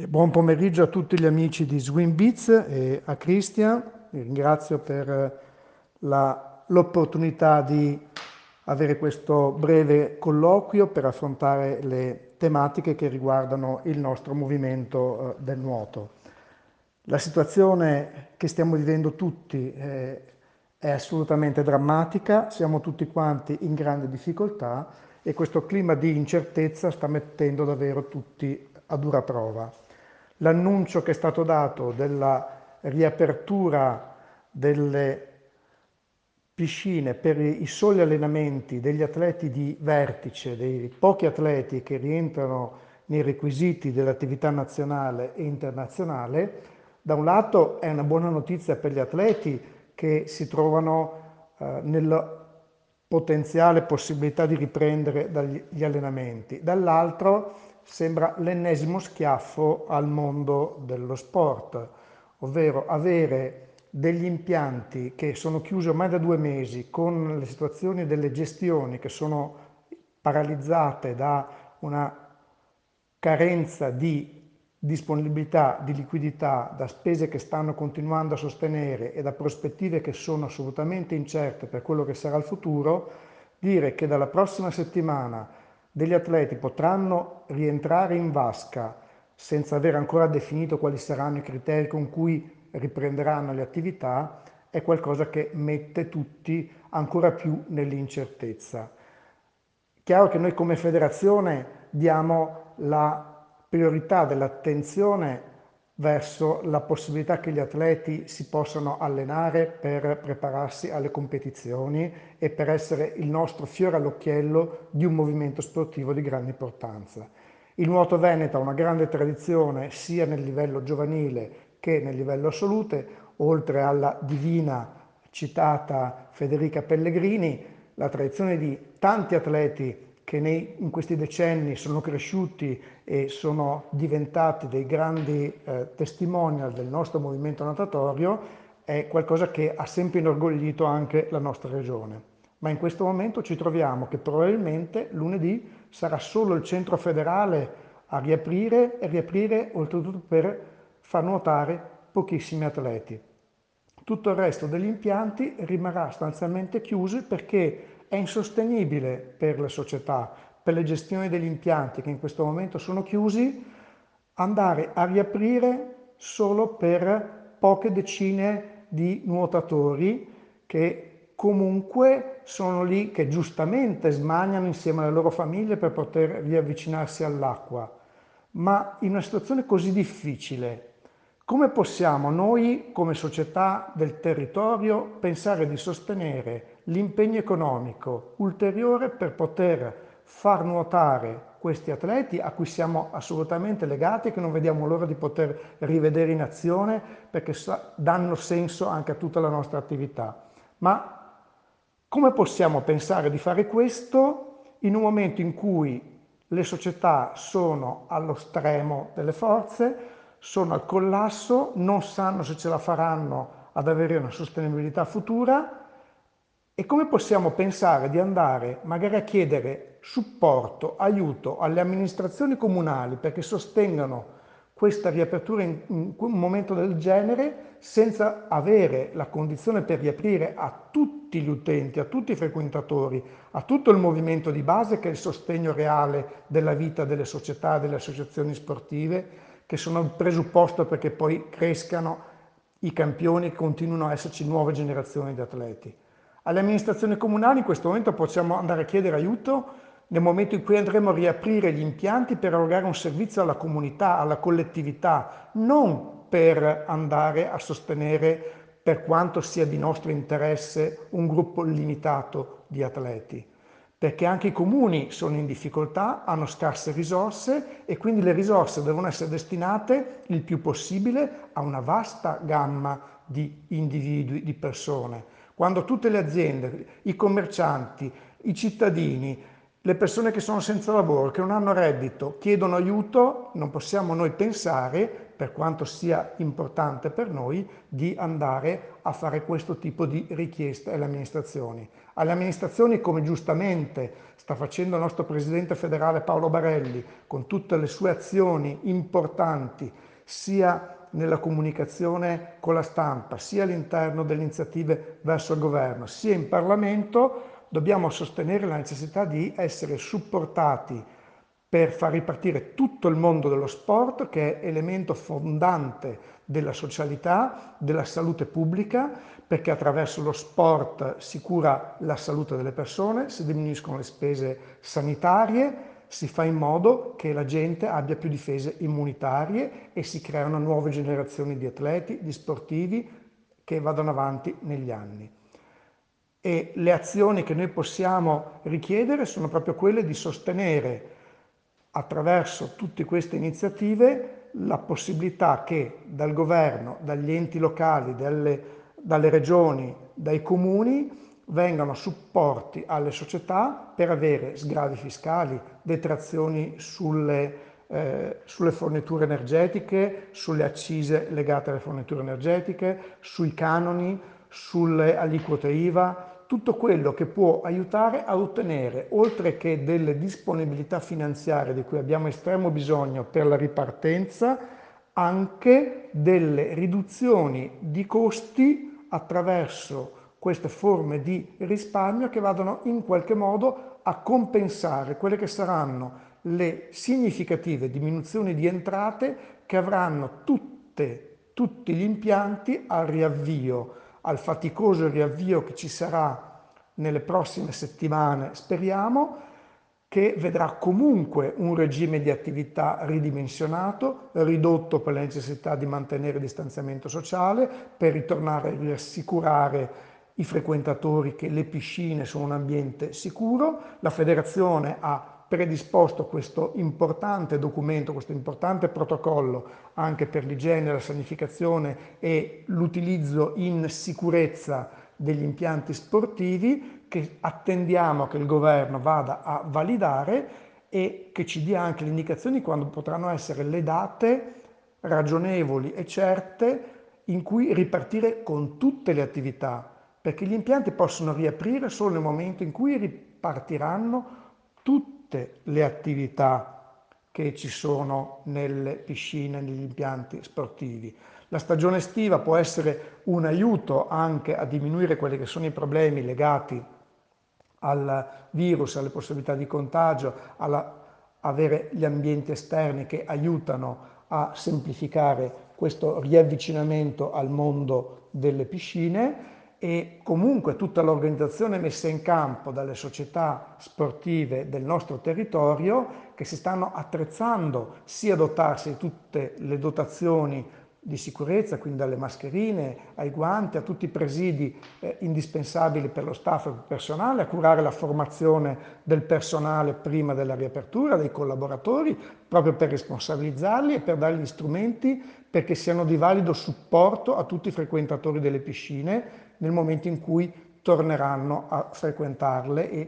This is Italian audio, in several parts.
E buon pomeriggio a tutti gli amici di Swim Beats e a Christian. Vi ringrazio per l'opportunità di avere questo breve colloquio per affrontare le tematiche che riguardano il nostro movimento del nuoto. La situazione che stiamo vivendo tutti è assolutamente drammatica, siamo tutti quanti in grande difficoltà e questo clima di incertezza sta mettendo davvero tutti a dura prova. L'annuncio che è stato dato della riapertura delle piscine per i soli allenamenti degli atleti di vertice, dei pochi atleti che rientrano nei requisiti dell'attività nazionale e internazionale, da un lato è una buona notizia per gli atleti che si trovano nella potenziale possibilità di riprendere dagli allenamenti, dall'altro sembra l'ennesimo schiaffo al mondo dello sport, ovvero avere degli impianti che sono chiusi ormai da 2 mesi con le situazioni delle gestioni che sono paralizzate da una carenza di disponibilità di liquidità, da spese che stanno continuando a sostenere e da prospettive che sono assolutamente incerte per quello che sarà il futuro, dire che dalla prossima settimana degli atleti potranno rientrare in vasca senza aver ancora definito quali saranno i criteri con cui riprenderanno le attività, è qualcosa che mette tutti ancora più nell'incertezza. Chiaro che noi come federazione diamo la priorità dell'attenzione verso la possibilità che gli atleti si possano allenare per prepararsi alle competizioni e per essere il nostro fiore all'occhiello di un movimento sportivo di grande importanza. Il nuoto veneto ha una grande tradizione sia nel livello giovanile che nel livello assolute, oltre alla divina citata Federica Pellegrini, la tradizione di tanti atleti che in questi decenni sono cresciuti e sono diventati dei grandi testimonial del nostro movimento natatorio è qualcosa che ha sempre inorgoglito anche la nostra regione. Ma in questo momento ci troviamo che probabilmente lunedì sarà solo il centro federale a riaprire e riaprire oltretutto per far nuotare pochissimi atleti. Tutto il resto degli impianti rimarrà sostanzialmente chiuso perché è insostenibile per le società, per le gestioni degli impianti che in questo momento sono chiusi, andare a riaprire solo per poche decine di nuotatori che comunque sono lì, che giustamente smaniano insieme alle loro famiglie per poter riavvicinarsi all'acqua. Ma in una situazione così difficile, come possiamo noi, come società del territorio, pensare di sostenere l'impegno economico ulteriore per poter far nuotare questi atleti a cui siamo assolutamente legati e che non vediamo l'ora di poter rivedere in azione perché danno senso anche a tutta la nostra attività? Ma come possiamo pensare di fare questo in un momento in cui le società sono allo stremo delle forze, sono al collasso, non sanno se ce la faranno ad avere una sostenibilità futura e come possiamo pensare di andare magari a chiedere supporto, aiuto alle amministrazioni comunali perché sostengano questa riapertura in un momento del genere senza avere la condizione per riaprire a tutti gli utenti, a tutti i frequentatori, a tutto il movimento di base che è il sostegno reale della vita delle società, delle associazioni sportive, che sono il presupposto perché poi crescano i campioni e continuino a esserci nuove generazioni di atleti. Alle amministrazioni comunali in questo momento possiamo andare a chiedere aiuto nel momento in cui andremo a riaprire gli impianti per erogare un servizio alla comunità, alla collettività, non per andare a sostenere, per quanto sia di nostro interesse, un gruppo limitato di atleti. Perché anche i comuni sono in difficoltà, hanno scarse risorse e quindi le risorse devono essere destinate il più possibile a una vasta gamma di individui, di persone. Quando tutte le aziende, i commercianti, i cittadini, le persone che sono senza lavoro, che non hanno reddito, chiedono aiuto, non possiamo noi pensare per quanto sia importante per noi, di andare a fare questo tipo di richieste alle amministrazioni. Alle amministrazioni, come giustamente sta facendo il nostro Presidente federale Paolo Barelli, con tutte le sue azioni importanti, sia nella comunicazione con la stampa, sia all'interno delle iniziative verso il governo, sia in Parlamento, dobbiamo sostenere la necessità di essere supportati per far ripartire tutto il mondo dello sport, che è elemento fondante della socialità, della salute pubblica, perché attraverso lo sport si cura la salute delle persone, si diminuiscono le spese sanitarie, si fa in modo che la gente abbia più difese immunitarie e si creano nuove generazioni di atleti, di sportivi che vadano avanti negli anni. E le azioni che noi possiamo richiedere sono proprio quelle di sostenere attraverso tutte queste iniziative la possibilità che dal governo, dagli enti locali, dalle regioni, dai comuni vengano supporti alle società per avere sgravi fiscali, detrazioni sulle forniture energetiche, sulle accise legate alle forniture energetiche, sui canoni, sulle aliquote IVA, tutto quello che può aiutare a ottenere, oltre che delle disponibilità finanziarie di cui abbiamo estremo bisogno per la ripartenza, anche delle riduzioni di costi attraverso queste forme di risparmio che vadano in qualche modo a compensare quelle che saranno le significative diminuzioni di entrate che avranno tutti gli impianti al riavvio, al faticoso riavvio che ci sarà nelle prossime settimane, speriamo, che vedrà comunque un regime di attività ridimensionato, ridotto per la necessità di mantenere il distanziamento sociale, per ritornare a rassicurare i frequentatori che le piscine sono un ambiente sicuro. La federazione ha predisposto questo importante documento, questo importante protocollo anche per l'igiene, la sanificazione e l'utilizzo in sicurezza degli impianti sportivi, che attendiamo che il governo vada a validare e che ci dia anche le indicazioni quando potranno essere le date ragionevoli e certe in cui ripartire con tutte le attività, perché gli impianti possono riaprire solo nel momento in cui ripartiranno tutte le attività che ci sono nelle piscine, negli impianti sportivi. La stagione estiva può essere un aiuto anche a diminuire quelli che sono i problemi legati al virus, alle possibilità di contagio, avere gli ambienti esterni che aiutano a semplificare questo riavvicinamento al mondo delle piscine, e comunque tutta l'organizzazione messa in campo dalle società sportive del nostro territorio, che si stanno attrezzando sia a dotarsi di tutte le dotazioni di sicurezza, quindi dalle mascherine ai guanti, a tutti i presidi indispensabili per lo staff e per il personale, a curare la formazione del personale prima della riapertura, dei collaboratori, proprio per responsabilizzarli e per dargli gli strumenti perché siano di valido supporto a tutti i frequentatori delle piscine nel momento in cui torneranno a frequentarle, e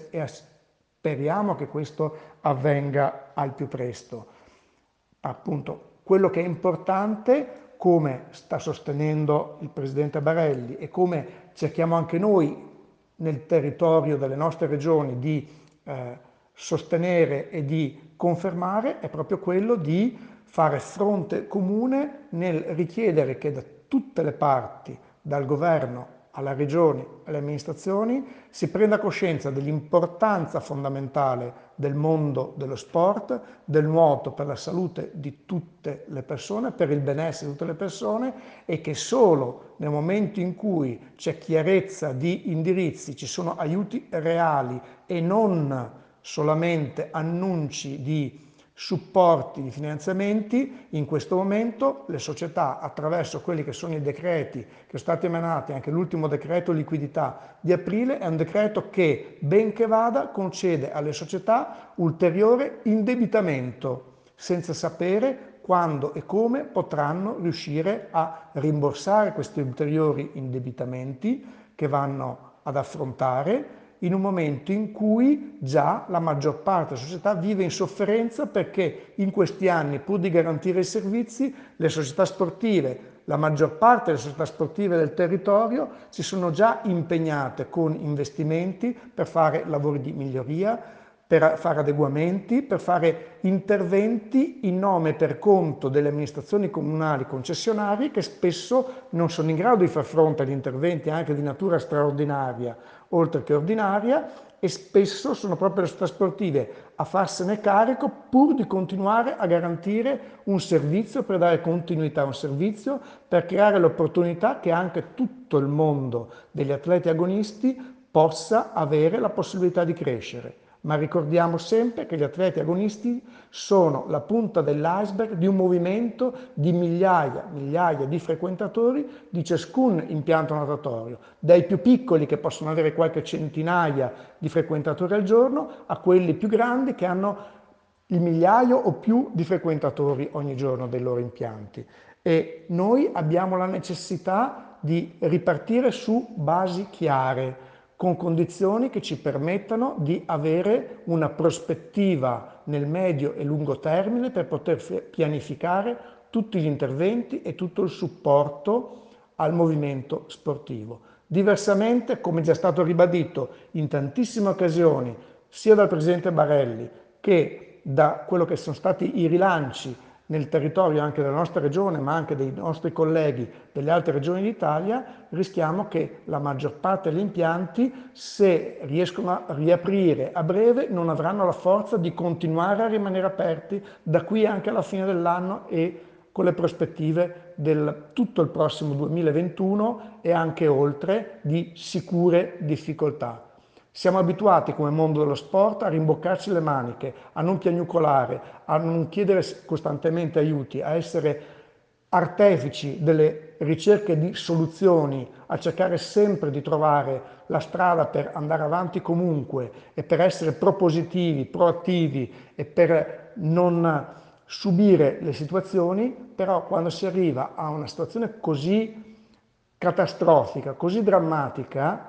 speriamo che questo avvenga al più presto. Appunto, quello che è importante, come sta sostenendo il Presidente Barelli e come cerchiamo anche noi nel territorio delle nostre regioni di sostenere e di confermare, è proprio quello di fare fronte comune nel richiedere che da tutte le parti, dal governo alla regione, alle amministrazioni, si prenda coscienza dell'importanza fondamentale del mondo dello sport, del nuoto per la salute di tutte le persone, per il benessere di tutte le persone, e che solo nel momento in cui c'è chiarezza di indirizzi, ci sono aiuti reali e non solamente annunci di supporti di finanziamenti, in questo momento le società, attraverso quelli che sono i decreti che sono stati emanati, anche l'ultimo decreto liquidità di aprile, è un decreto che, ben che vada, concede alle società ulteriore indebitamento, senza sapere quando e come potranno riuscire a rimborsare questi ulteriori indebitamenti che vanno ad affrontare in un momento in cui già la maggior parte della società vive in sofferenza perché in questi anni, pur di garantire i servizi, le società sportive, la maggior parte delle società sportive del territorio si sono già impegnate con investimenti per fare lavori di miglioria, per fare adeguamenti, per fare interventi in nome e per conto delle amministrazioni comunali concessionarie che spesso non sono in grado di far fronte agli interventi anche di natura straordinaria, oltre che ordinaria, e spesso sono proprio le società sportive a farsene carico pur di continuare a garantire un servizio, per dare continuità a un servizio, per creare l'opportunità che anche tutto il mondo degli atleti agonisti possa avere la possibilità di crescere. Ma ricordiamo sempre che gli atleti agonisti sono la punta dell'iceberg di un movimento di migliaia di frequentatori di ciascun impianto natatorio, dai più piccoli che possono avere qualche centinaia di frequentatori al giorno a quelli più grandi che hanno il migliaio o più di frequentatori ogni giorno dei loro impianti. E noi abbiamo la necessità di ripartire su basi chiare, con condizioni che ci permettano di avere una prospettiva nel medio e lungo termine per poter pianificare tutti gli interventi e tutto il supporto al movimento sportivo. Diversamente, come già stato ribadito in tantissime occasioni, sia dal Presidente Barelli che da quello che sono stati i rilanci nel territorio anche della nostra regione, ma anche dei nostri colleghi delle altre regioni d'Italia, rischiamo che la maggior parte degli impianti, se riescono a riaprire a breve, non avranno la forza di continuare a rimanere aperti da qui anche alla fine dell'anno e con le prospettive del tutto il prossimo 2021 e anche oltre di sicure difficoltà. Siamo abituati come mondo dello sport a rimboccarci le maniche, a non piagnucolare, a non chiedere costantemente aiuti, a essere artefici delle ricerche di soluzioni, a cercare sempre di trovare la strada per andare avanti comunque e per essere propositivi, proattivi e per non subire le situazioni, però quando si arriva a una situazione così catastrofica, così drammatica,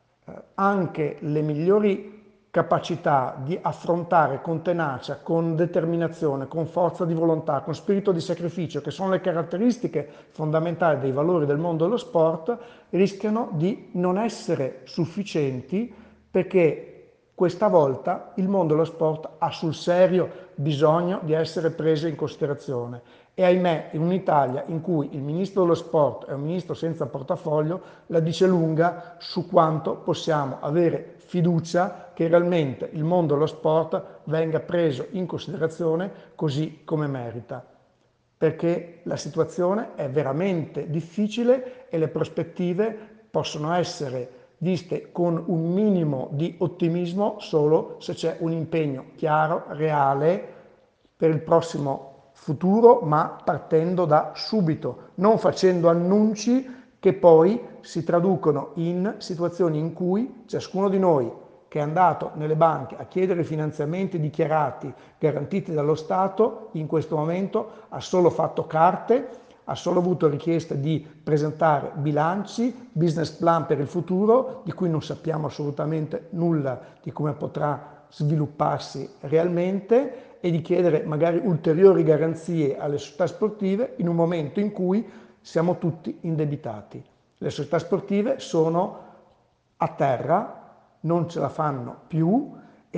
anche le migliori capacità di affrontare con tenacia, con determinazione, con forza di volontà, con spirito di sacrificio, che sono le caratteristiche fondamentali dei valori del mondo dello sport, rischiano di non essere sufficienti perché questa volta il mondo dello sport ha sul serio bisogno di essere preso in considerazione. E ahimè, in un'Italia in cui il ministro dello sport è un ministro senza portafoglio, la dice lunga su quanto possiamo avere fiducia che realmente il mondo dello sport venga preso in considerazione così come merita. Perché la situazione è veramente difficile e le prospettive possono essere viste con un minimo di ottimismo solo se c'è un impegno chiaro, reale per il prossimo futuro, ma partendo da subito, non facendo annunci che poi si traducono in situazioni in cui ciascuno di noi che è andato nelle banche a chiedere finanziamenti dichiarati, garantiti dallo Stato, in questo momento ha solo fatto carte, ha solo avuto richieste di presentare bilanci, business plan per il futuro, di cui non sappiamo assolutamente nulla di come potrà svilupparsi realmente, e di chiedere magari ulteriori garanzie alle società sportive in un momento in cui siamo tutti indebitati. Le società sportive sono a terra, non ce la fanno più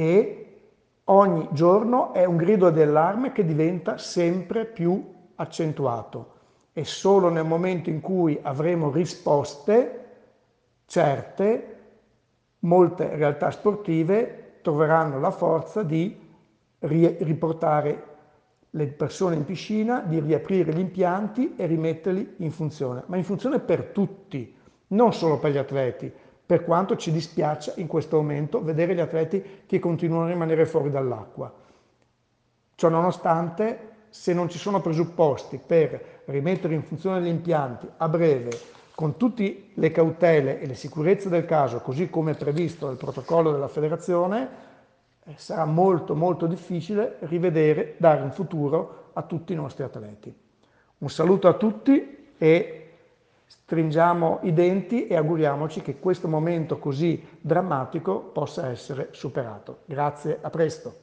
e ogni giorno è un grido d'allarme che diventa sempre più accentuato. E solo nel momento in cui avremo risposte certe, molte realtà sportive troveranno la forza di riportare le persone in piscina, di riaprire gli impianti e rimetterli in funzione, ma in funzione per tutti, non solo per gli atleti, per quanto ci dispiace in questo momento vedere gli atleti che continuano a rimanere fuori dall'acqua. Ciò nonostante, se non ci sono presupposti per rimettere in funzione gli impianti a breve, con tutte le cautele e le sicurezze del caso, così come previsto dal protocollo della federazione, sarà molto difficile rivedere, dare un futuro a tutti i nostri atleti. Un saluto a tutti e Stringiamo i denti e auguriamoci che questo momento così drammatico possa essere superato. Grazie, a presto.